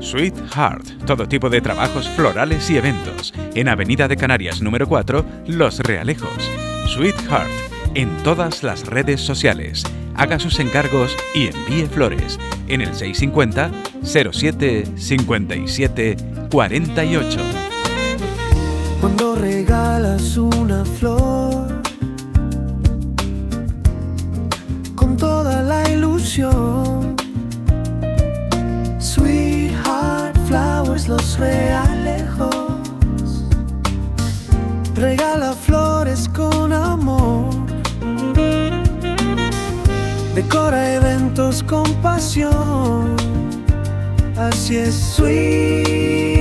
Sweetheart, todo tipo de trabajos florales y eventos. En Avenida de Canarias número 4, Los Realejos. Sweetheart, en todas las redes sociales. Haga sus encargos y envíe flores en el 650 07 57 48. Cuando regalas una flor con toda la ilusión, Sweetheart Flowers, Los Realejos, regala flores con amor, decora eventos con pasión. Así es Sweetheart.